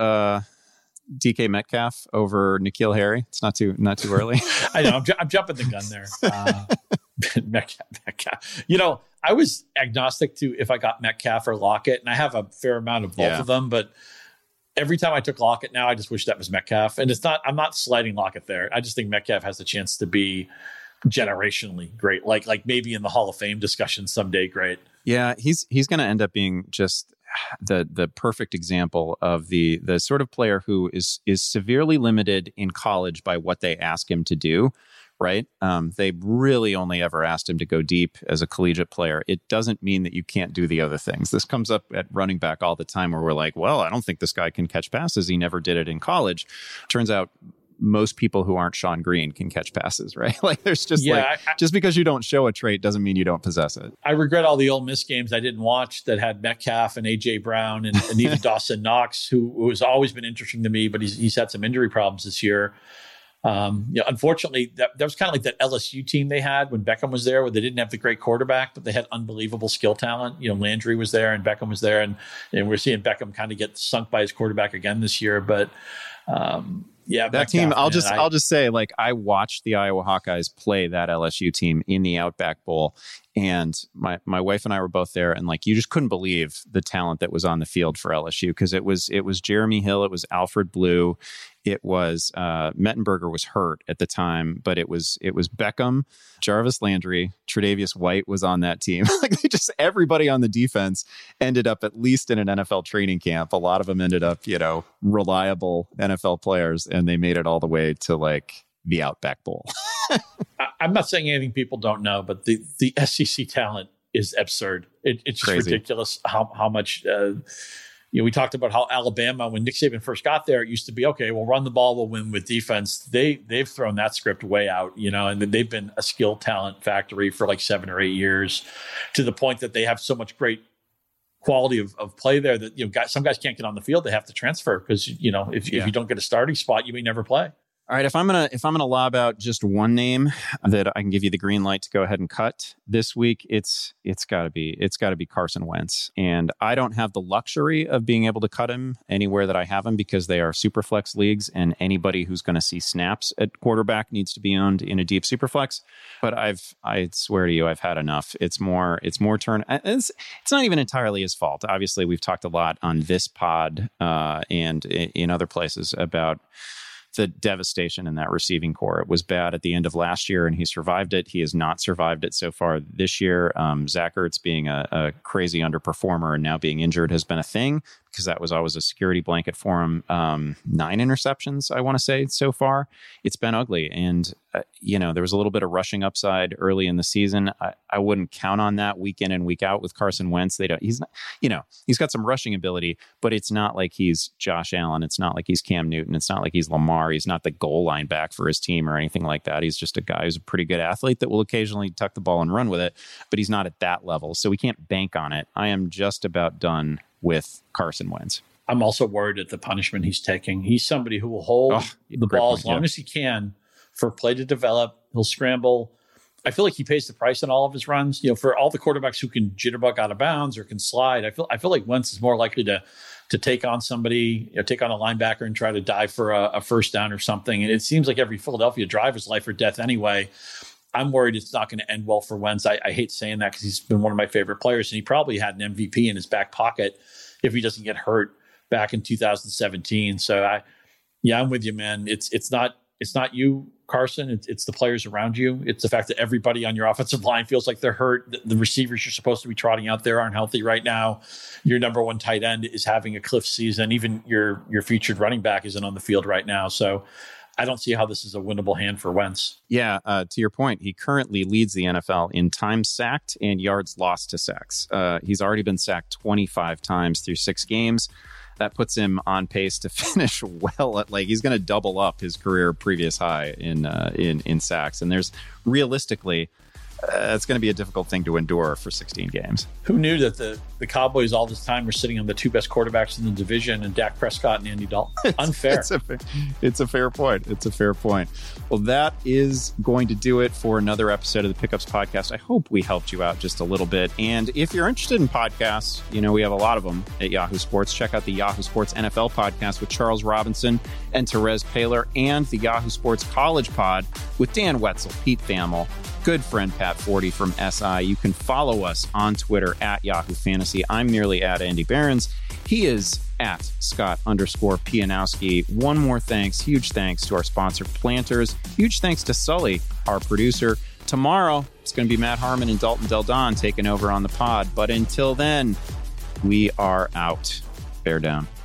DK Metcalf over N'Keal Harry? It's not too early. I know I'm jumping the gun there. Metcalf. I was agnostic to if I got Metcalf or Lockett, and I have a fair amount of both of them, but every time I took Lockett now, I just wish that was Metcalf. And I'm not sliding Lockett there. I just think Metcalf has the chance to be generationally great, like maybe in the Hall of Fame discussion someday. Great. Yeah, he's going to end up being just the perfect example of the sort of player who is severely limited in college by what they ask him to do. Right? They really only ever asked him to go deep as a collegiate player. It doesn't mean that you can't do the other things. This comes up at running back all the time where we're like, well, I don't think this guy can catch passes. He never did it in college. Turns out most people who aren't Sean Green can catch passes, right? Like there's just just because you don't show a trait doesn't mean you don't possess it. I regret all the Ole Miss games I didn't watch that had Metcalf and A.J. Brown and even Dawson Knox, who has always been interesting to me, but he's had some injury problems this year. Unfortunately, that was kind of like that LSU team they had when Beckham was there, where they didn't have the great quarterback, but they had unbelievable skill talent. Landry was there and Beckham was there, and we're seeing Beckham kind of get sunk by his quarterback again this year. But that Metcalf, team, I'll just say, like, I watched the Iowa Hawkeyes play that LSU team in the Outback Bowl, and my wife and I were both there, and like you just couldn't believe the talent that was on the field for LSU, because it was Jeremy Hill, it was Alfred Blue. It was Mettenberger was hurt at the time, but it was Beckham, Jarvis Landry, Tre'Davious White was on that team. Like everybody on the defense ended up at least in an NFL training camp. A lot of them ended up, reliable NFL players, and they made it all the way to like the Outback Bowl. I'm not saying anything people don't know, but the SEC talent is absurd. It's just crazy. Ridiculous how much. We talked about how Alabama, when Nick Saban first got there, it used to be, okay, we'll run the ball, we'll win with defense. They've thrown that script way out, and they've been a skill talent factory for like 7 or 8 years, to the point that they have so much great quality of play there that, some guys can't get on the field. They have to transfer because, if you don't get a starting spot, you may never play. All right, if I'm gonna lob out just one name that I can give you the green light to go ahead and cut this week, it's got to be Carson Wentz, and I don't have the luxury of being able to cut him anywhere that I have him because they are super flex leagues, and anybody who's going to see snaps at quarterback needs to be owned in a deep super flex. But I swear to you, I've had enough. It's more turn. It's not even entirely his fault. Obviously, we've talked a lot on this pod and in other places about the devastation in that receiving core. It was bad at the end of last year, and he survived it. He has not survived it so far this year. Zach Ertz being a crazy underperformer and now being injured has been a thing, because that was always a security blanket for him. 9 interceptions, I want to say, so far. It's been ugly. And, there was a little bit of rushing upside early in the season. I wouldn't count on that week in and week out with Carson Wentz. He's not, he's got some rushing ability, but it's not like he's Josh Allen. It's not like he's Cam Newton. It's not like he's Lamar. He's not the goal line back for his team or anything like that. He's just a guy who's a pretty good athlete that will occasionally tuck the ball and run with it, but he's not at that level. So we can't bank on it. I am just about done with Carson Wentz. I'm also worried at the punishment he's taking. He's somebody who will hold the ball as long as he can for play to develop. He'll scramble. I feel like he pays the price on all of his runs. For all the quarterbacks who can jitterbug out of bounds or can slide, I feel like Wentz is more likely to take on somebody, take on a linebacker and try to dive for a first down or something. And it seems like every Philadelphia drive is life or death anyway. I'm worried it's not going to end well for Wentz. I hate saying that because he's been one of my favorite players, and he probably had an MVP in his back pocket if he doesn't get hurt back in 2017. So I'm with you, man. It's not you, Carson. It's the players around you. It's the fact that everybody on your offensive line feels like they're hurt. The receivers you're supposed to be trotting out there aren't healthy right now. Your number one tight end is having a cliff season. Even your featured running back isn't on the field right now. So I don't see how this is a winnable hand for Wentz. Yeah, to your point, he currently leads the NFL in time sacked and yards lost to sacks. He's already been sacked 25 times through 6 games. That puts him on pace to finish well at, he's going to double up his career previous high in sacks. And there's realistically, it's going to be a difficult thing to endure for 16 games. Who knew that the Cowboys all this time were sitting on the 2 best quarterbacks in the division, and Dak Prescott and Andy Dalton? Unfair. It's a fair point. It's a fair point. Well, that is going to do it for another episode of the Pickups Podcast. I hope we helped you out just a little bit. And if you're interested in podcasts, we have a lot of them at Yahoo Sports. Check out the Yahoo Sports NFL podcast with Charles Robinson and Therese Paylor, and the Yahoo Sports College Pod with Dan Wetzel, Pete Thamel, good friend Pat Forty from SI. You can follow us on Twitter at Yahoo Fantasy. I'm merely at Andy Behrens. He is at Scott_Pianowski. One more thanks, huge thanks to our sponsor, Planters. Huge thanks to Sully, our producer. Tomorrow, it's going to be Matt Harmon and Dalton Del Don taking over on the pod. But until then, we are out. Bear down.